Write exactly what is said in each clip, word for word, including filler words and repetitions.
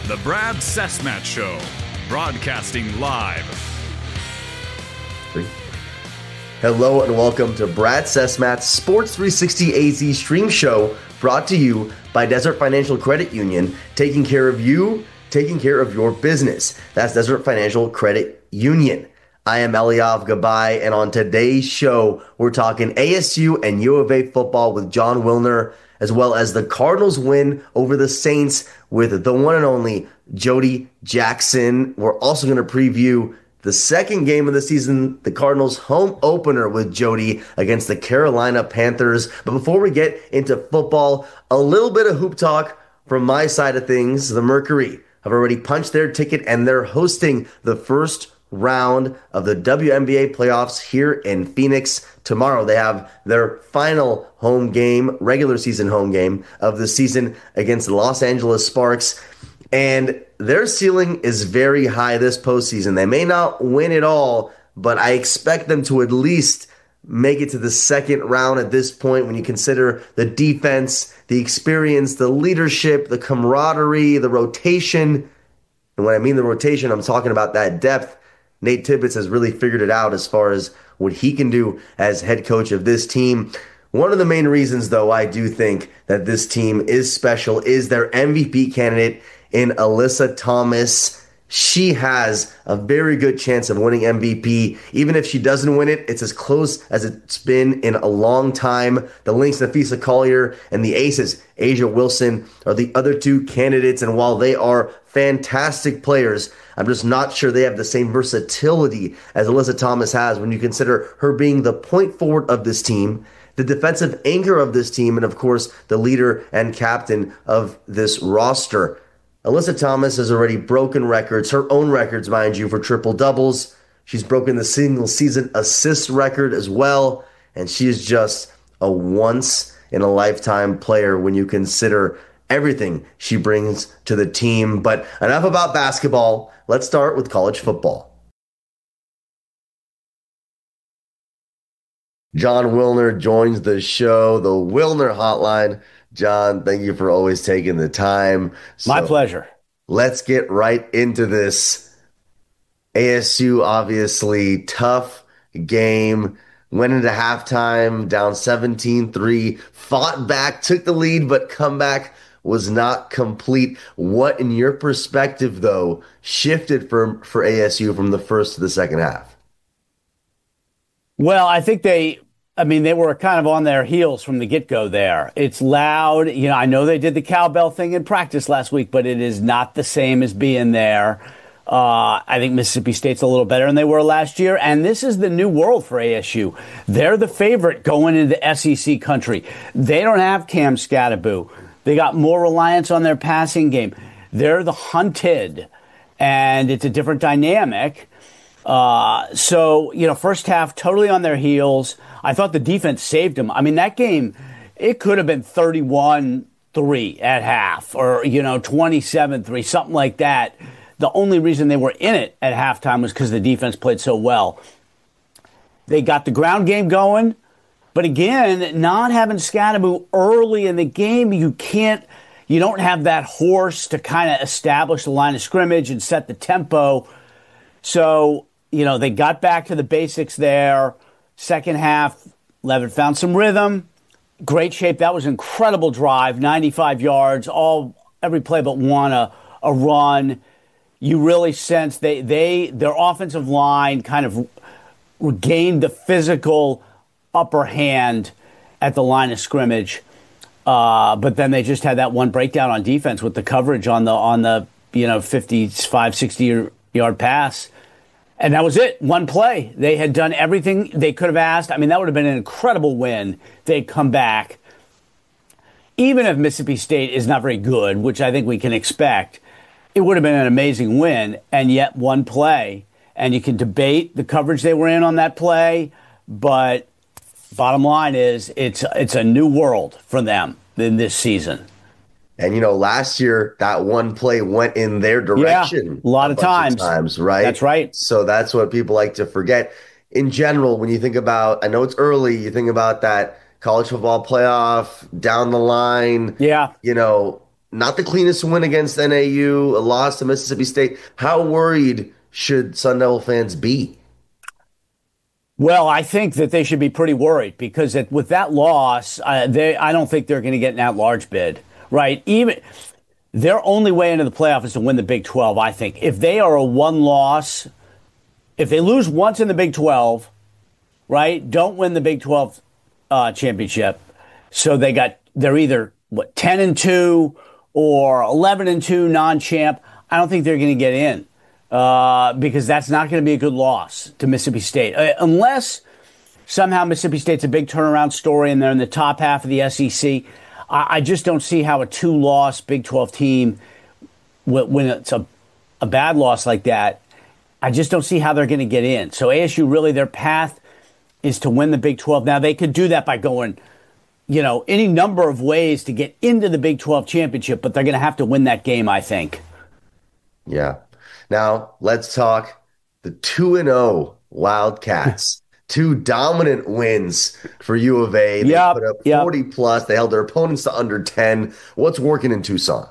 The Brad Cessmat Show, broadcasting live. Hello and welcome to Brad Cessmat's Sports three sixty A Z stream show, brought to you by Desert Financial Credit Union, taking care of you, taking care of your business. That's Desert Financial Credit Union. I am Eliav Gabay, and on today's show, we're talking A S U and U of A football with Jon Wilner, as well as the Cardinals win over the Saints with the one and only Jody Jackson. We're also going to preview the second game of the season, the Cardinals' home opener with Jody against the Carolina Panthers. But before we get into football, a little bit of hoop talk from my side of things. The Mercury have already punched their ticket, and they're hosting the first round of the W N B A playoffs here in Phoenix tomorrow. They have their final home game, regular season home game of the season against the Los Angeles Sparks. And their ceiling is very high this postseason. They may not win it all, but I expect them to at least make it to the second round at this point when you consider the defense, the experience, the leadership, the camaraderie, the rotation. And when I mean the rotation, I'm talking about that depth. Nate Tibbetts has really figured it out as far as what he can do as head coach of this team. One of the main reasons, though, I do think that this team is special is their M V P candidate in Alyssa Thomas. She has a very good chance of winning M V P. Even if she doesn't win it, it's as close as it's been in a long time. The Lynx, Napheesa Collier, and the Aces, A'ja Wilson, are the other two candidates. And while they are fantastic players, I'm just not sure they have the same versatility as Alyssa Thomas has when you consider her being the point forward of this team, the defensive anchor of this team, and of course, the leader and captain of this roster. Alyssa Thomas has already broken records, her own records, mind you, for triple doubles. She's broken the single season assist record as well. And she is just a once in a lifetime player when you consider everything she brings to the team. But enough about basketball. Let's start with college football. Jon Wilner joins the show, the Wilner Hotline. Jon, thank you for always taking the time. So my pleasure. Let's get right into this. A S U, obviously, tough game. Went into halftime, down seventeen three, fought back, took the lead, but comeback was not complete. What, in your perspective, though, shifted for, for A S U from the first to the second half? Well, I think they... I mean, they were kind of on their heels from the get-go there. It's loud. You know, I know they did the cowbell thing in practice last week, but it is not the same as being there. Uh, I think Mississippi State's a little better than they were last year, and this is the new world for A S U. They're the favorite going into S E C country. They don't have Cam Skattebo. They got more reliance on their passing game. They're the hunted, and it's a different dynamic. Uh, so, you know, first half, totally on their heels. I thought the defense saved them. I mean, that game, it could have been thirty-one three at half or, you know, twenty-seven three, something like that. The only reason they were in it at halftime was because the defense played so well. They got the ground game going, but again, not having Skattebo early in the game, you can't, you don't have that horse to kind of establish the line of scrimmage and set the tempo. So, you know, they got back to the basics there. Second half, Levitt found some rhythm. Great shape. That was an incredible drive, ninety-five yards, all every play but one, a, a run. You really sense they, they their offensive line kind of regained the physical upper hand at the line of scrimmage. Uh, but then they just had that one breakdown on defense with the coverage on the on the you know fifty-five, sixty yard pass. And that was it. One play. They had done everything they could have asked. I mean, that would have been an incredible win if they'd come back. Even if Mississippi State is not very good, which I think we can expect, it would have been an amazing win. And yet one play. And you can debate the coverage they were in on that play. But bottom line is it's it's a new world for them in this season. And, you know, last year, that one play went in their direction. Yeah, a lot of times. Of times, right? That's right. So that's what people like to forget. In general, when you think about, I know it's early, you think about that college football playoff down the line. Yeah. You know, not the cleanest win against N A U, a loss to Mississippi State. How worried should Sun Devil fans be? Well, I think that they should be pretty worried because it, with that loss, uh, they I don't think they're going to get an at-large bid, right? Even their only way into the playoff is to win the Big twelve, I think. If they are a one-loss, if they lose once in the Big twelve, right, don't win the Big twelve uh, championship, so they got they're either what ten and two or eleven and two non-champ. I don't think they're going to get in. Uh, because that's not going to be a good loss to Mississippi State. Uh, unless somehow Mississippi State's a big turnaround story and they're in the top half of the S E C, I, I just don't see how a two-loss Big twelve team, when it's a, a bad loss like that, I just don't see how they're going to get in. So A S U, really, their path is to win the Big twelve. Now, they could do that by going, you know, any number of ways to get into the Big twelve championship, but they're going to have to win that game, I think. Yeah. Now, let's talk the two and oh Wildcats. Two dominant wins for U of A. They yep, put up yep. forty plus. They held their opponents to under ten. What's working in Tucson?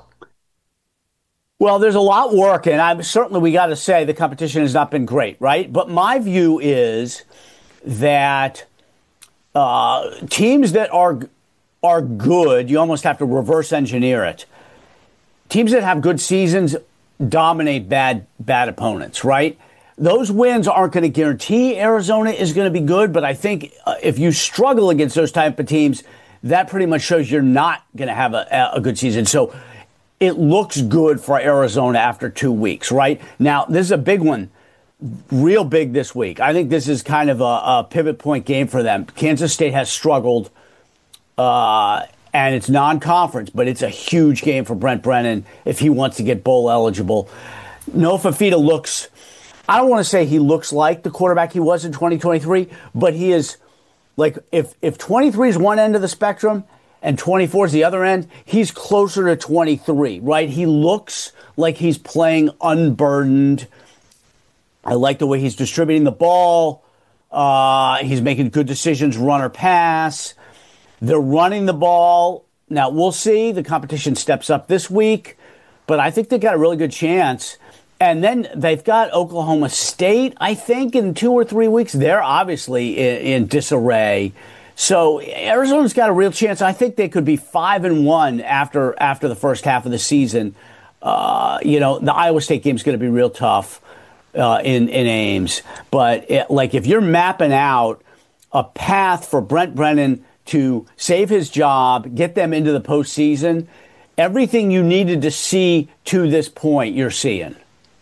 Well, there's a lot working. I'm certainly, we got to say the competition has not been great, right? But my view is that uh, teams that are are good, you almost have to reverse engineer it. Teams that have good seasons dominate bad bad opponents, right? Those wins aren't going to guarantee Arizona is going to be good, but I think uh, if you struggle against those type of teams, that pretty much shows you're not going to have a, a good season. So it looks good for Arizona after two weeks, right? Now, this is a big one, real big this week. I think this is kind of a, a pivot point game for them. Kansas State has struggled, uh, and it's non-conference, but it's a huge game for Brent Brennan if he wants to get bowl eligible. Noah Fifita looks, I don't want to say he looks like the quarterback he was in twenty twenty-three, but he is, like, if, if twenty-three is one end of the spectrum and twenty-four is the other end, he's closer to twenty-three, right? He looks like he's playing unburdened. I like the way he's distributing the ball. Uh, he's making good decisions, run or pass. They're running the ball. Now, we'll see. The competition steps up this week, but I think they've got a really good chance. And then they've got Oklahoma State, I think, in two or three weeks. They're obviously in, in disarray. So Arizona's got a real chance. I think they could be five and one after after the first half of the season. Uh, you know, the Iowa State game's going to be real tough uh, in, in Ames. But, it, like, if you're mapping out a path for Brent Brennan to save his job, get them into the postseason, everything you needed to see to this point, you're seeing.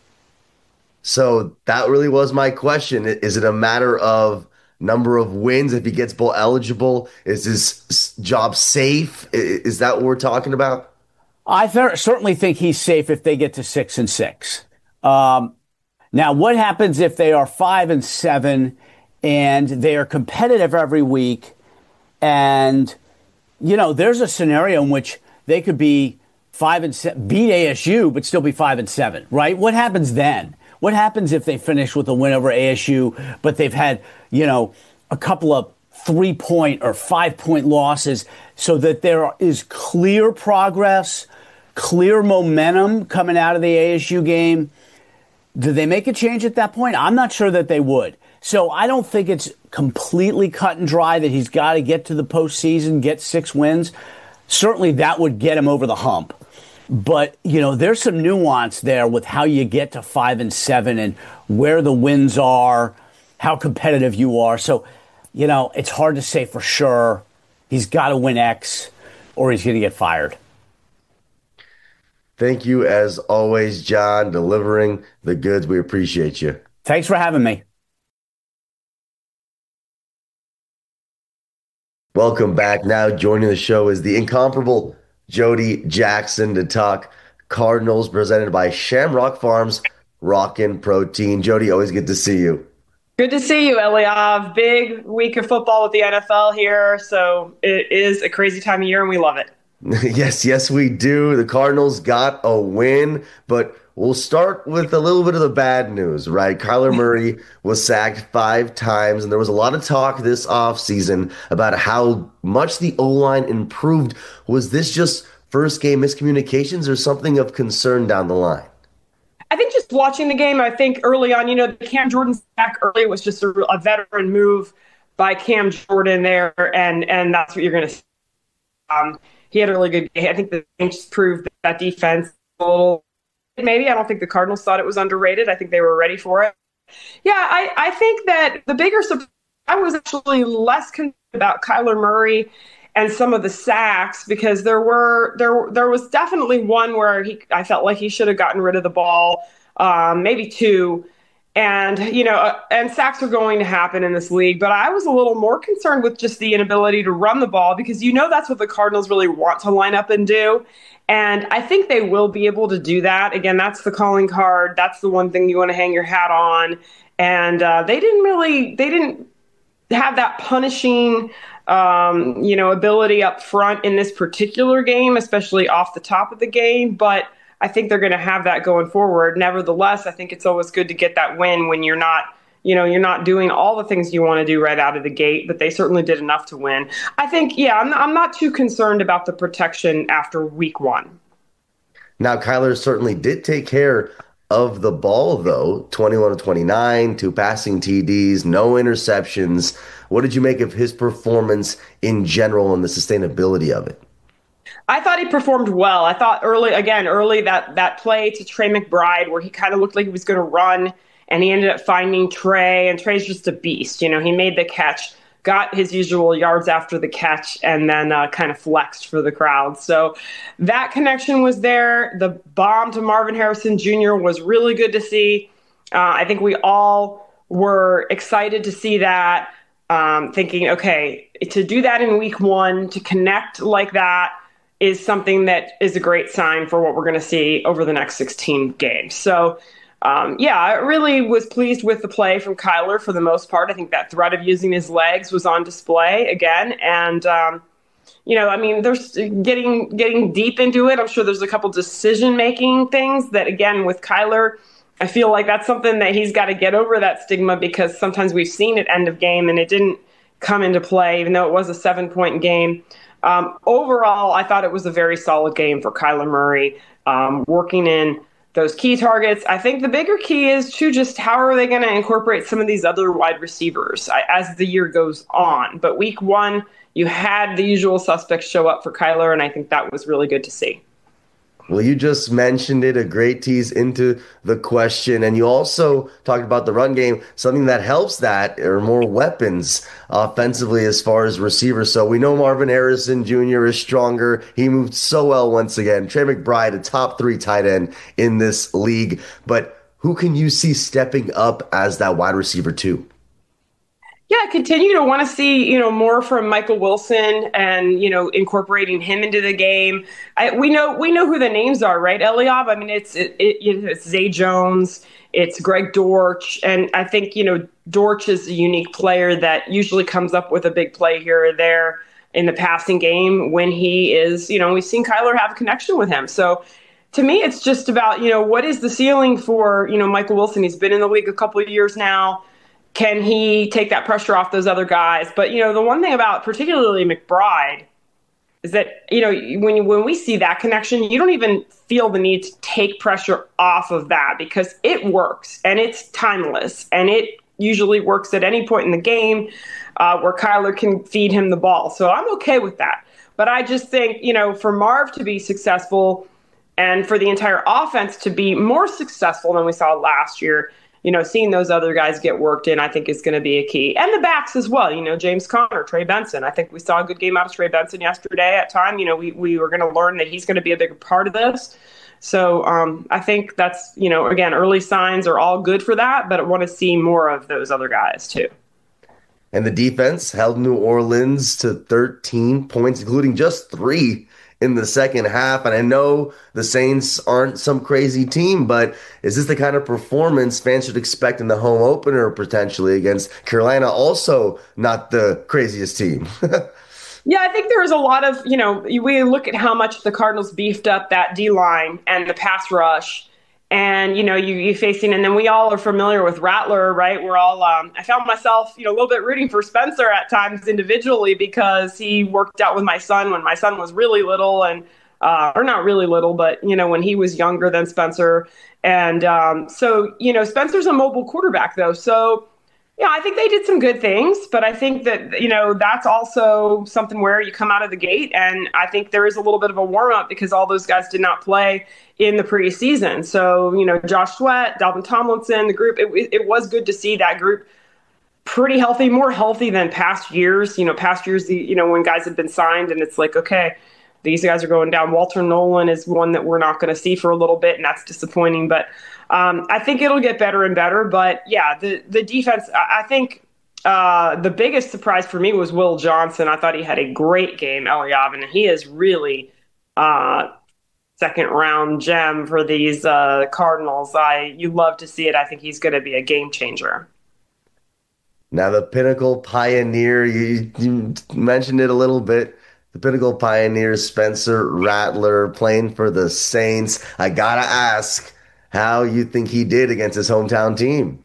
So that really was my question. Is it a matter of number of wins if he gets bowl eligible? Is his job safe? Is that what we're talking about? I th- certainly think he's safe if they get to six and six. Um, now, what happens if they are five and seven and they are competitive every week? And, you know, there's a scenario in which they could be five and seven, beat A S U, but still be five and seven, right? What happens then? What happens if they finish with a win over A S U, but they've had, you know, a couple of three point or five point losses so that there is clear progress, clear momentum coming out of the A S U game? Do they make a change at that point? I'm not sure that they would. So I don't think it's completely cut and dry that he's got to get to the postseason, get six wins. Certainly that would get him over the hump. But, you know, there's some nuance there with how you get to five and seven and where the wins are, how competitive you are. So, you know, it's hard to say for sure he's got to win X or he's going to get fired. Thank you, as always, John, delivering the goods. We appreciate you. Thanks for having me. Welcome back. Now joining the show is the incomparable Jody Jackson to talk Cardinals, presented by Shamrock Farms Rockin' Protein. Jody, always good to see you. Good to see you, Eliav. Big week of football with the N F L here, so it is a crazy time of year, and we love it. Yes, yes, we do. The Cardinals got a win, but we'll start with a little bit of the bad news, right? Kyler Murray was sacked five times, and there was a lot of talk this offseason about how much the O-line improved. Was this just first game miscommunications or something of concern down the line? I think just watching the game, I think early on, you know, the Cam Jordan sack early was just a, a veteran move by Cam Jordan there, and and that's what you're going to see. Um, he had a really good game. I think the game just proved that, that defense a little, maybe. I don't think the Cardinals thought it was underrated. I think they were ready for it. Yeah, I, I think that the bigger surprise, I was actually less concerned about Kyler Murray and some of the sacks, because there were there there was definitely one where he I felt like he should have gotten rid of the ball, um, maybe two. And, you know, uh, and sacks are going to happen in this league. But I was a little more concerned with just the inability to run the ball, because, you know, that's what the Cardinals really want to line up and do. And I think they will be able to do that. Again, that's the calling card. That's the one thing you want to hang your hat on. And uh, they didn't really they didn't have that punishing, um, you know, ability up front in this particular game, especially off the top of the game. But I think they're going to have that going forward. Nevertheless, I think it's always good to get that win when you're not, you know, you're not doing all the things you want to do right out of the gate, but they certainly did enough to win. I think, yeah, I'm, I'm not too concerned about the protection after week one. Now, Kyler certainly did take care of the ball, though. twenty-one to twenty-nine, two passing T Ds, no interceptions. What did you make of his performance in general and the sustainability of it? I thought he performed well. I thought early, again, early that that play to Trey McBride where he kind of looked like he was going to run, and he ended up finding Trey, and Trey's just a beast. You know, he made the catch, got his usual yards after the catch, and then uh, kind of flexed for the crowd. So that connection was there. The bomb to Marvin Harrison Junior was really good to see. Uh, I think we all were excited to see that, um, thinking, okay, to do that in week one, to connect like that, is something that is a great sign for what we're going to see over the next sixteen games. So, um, yeah, I really was pleased with the play from Kyler for the most part. I think that threat of using his legs was on display again. And, um, you know, I mean, there's getting getting deep into it. I'm sure there's a couple decision-making things that, again, with Kyler, I feel like that's something that he's got to get over, that stigma, because sometimes we've seen it end of game and it didn't come into play, even though it was a seven-point game. Um, overall, I thought it was a very solid game for Kyler Murray, um, working in those key targets. I think the bigger key is to just how are they going to incorporate some of these other wide receivers as the year goes on. But week one, you had the usual suspects show up for Kyler, and I think that was really good to see. Well, you just mentioned it, a great tease into the question. And you also talked about the run game, something that helps that are more weapons offensively as far as receivers. So we know Marvin Harrison Junior is stronger. He moved so well once again. Trey McBride, a top three tight end in this league. But who can you see stepping up as that wide receiver too? Yeah, I continue to want to see, you know, more from Michael Wilson and, you know, incorporating him into the game. I, we know we know who the names are, right, Eliav? I mean, it's it, it, it's Zay Jones, it's Greg Dortch, and I think, you know, Dortch is a unique player that usually comes up with a big play here or there in the passing game when he is, you know, we've seen Kyler have a connection with him. So to me, it's just about, you know, what is the ceiling for, you know, Michael Wilson? He's been in the league a couple of years now. Can he take that pressure off those other guys? But, you know, the one thing about particularly McBride is that, you know, when when we see that connection, you don't even feel the need to take pressure off of that because it works and it's timeless and it usually works at any point in the game uh, where Kyler can feed him the ball. So I'm okay with that. But I just think, you know, for Marv to be successful and for the entire offense to be more successful than we saw last year, you know, seeing those other guys get worked in, I think is going to be a key. And the backs as well, you know, James Conner, Trey Benson. I think we saw a good game out of Trey Benson yesterday at time. You know, we, we were going to learn that he's going to be a bigger part of this. So um, I think that's, you know, again, early signs are all good for that, but I want to see more of those other guys too. And the defense held New Orleans to thirteen points, including just three in the second half. And I know the Saints aren't some crazy team, but is this the kind of performance fans should expect in the home opener potentially against Carolina? Also not the craziest team. Yeah, I think there was a lot of, you know, we look at how much the Cardinals beefed up that D-line and the pass rush. And, you know, you, you facing, and then we all are familiar with Rattler, right? We're all, um, I found myself, you know, a little bit rooting for Spencer at times individually because he worked out with my son when my son was really little. And uh, or not really little, but, you know, when he was younger than Spencer. And um, so, you know, Spencer's a mobile quarterback, though. So, yeah, I think they did some good things, but I think that, you know, that's also something where you come out of the gate. And I think there is a little bit of a warm up because all those guys did not play in the preseason. So, you know, Josh Sweat, Dalvin Tomlinson, the group, it, it was good to see that group pretty healthy, more healthy than past years. You know, past years, the, you know, when guys have been signed and it's like, okay, these guys are going down. Walter Nolan is one that we're not going to see for a little bit, and that's disappointing. But um, I think it'll get better and better. But yeah, the the defense, I, I think uh, the biggest surprise for me was Will Johnson. I thought he had a great game, Eliav, and he is really uh, second round gem for these uh, Cardinals. I you love to see it. I think he's going to be a game changer. Now, the Pinnacle Pioneer, you, you mentioned it a little bit. The Pinnacle Pioneer, Spencer Rattler, playing for the Saints. I gotta ask how you think he did against his hometown team.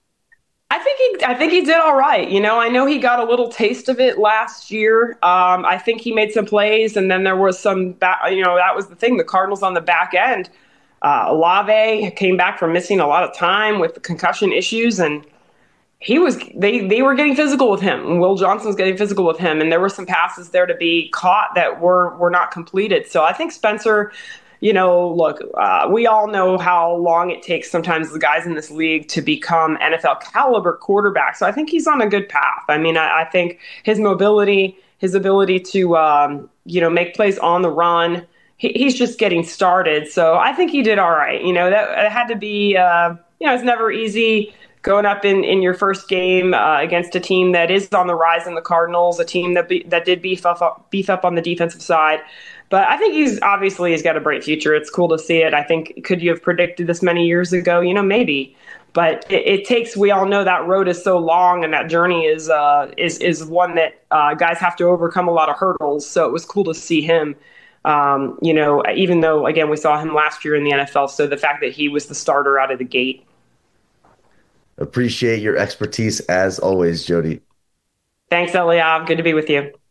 I think he, I think he did all right. You know, I know he got a little taste of it last year. Um, I think he made some plays, and then there was some, back, you know, that was the thing. The Cardinals on the back end, uh, Olave came back from missing a lot of time with the concussion issues, and he was they they were getting physical with him, and Will Johnson was getting physical with him, and there were some passes there to be caught that were were not completed. So I think Spencer, you know, look, uh, we all know how long it takes sometimes the guys in this league to become N F L caliber quarterbacks. So I think he's on a good path. I mean, I, I think his mobility, his ability to um, you know, make plays on the run, he, he's just getting started. So I think he did all right. You know, that it had to be. Uh, you know, it's never easy going up in, in your first game uh, against a team that is on the rise in the Cardinals, a team that be, that did beef up beef up on the defensive side. But I think he's obviously he's got a bright future. It's cool to see it. I think, could you have predicted this many years ago? You know, maybe. But it, it takes. We all know that road is so long, and that journey is uh, is is one that uh, guys have to overcome a lot of hurdles. So it was cool to see him. Um, you know, even though again we saw him last year in the N F L. So the fact that he was the starter out of the gate. Appreciate your expertise as always, Jody. Thanks, Eliav. Good to be with you.